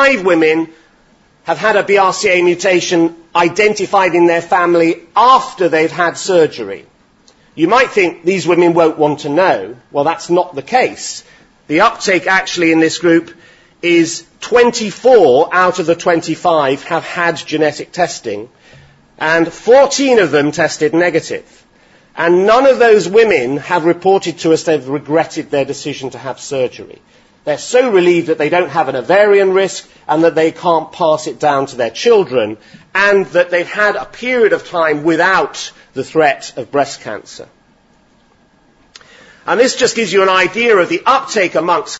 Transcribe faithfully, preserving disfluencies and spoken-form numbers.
five women have had a B R C A mutation identified in their family after they've had surgery. You might think these women won't want to know. Well, that's not the case. The uptake actually in this group is twenty-four out of the twenty-five have had genetic testing, and fourteen of them tested negative. And none of those women have reported to us they've regretted their decision to have surgery. They're so relieved that they don't have an ovarian risk and that they can't pass it down to their children, and that they've had a period of time without the threat of breast cancer. And this just gives you an idea of the uptake amongst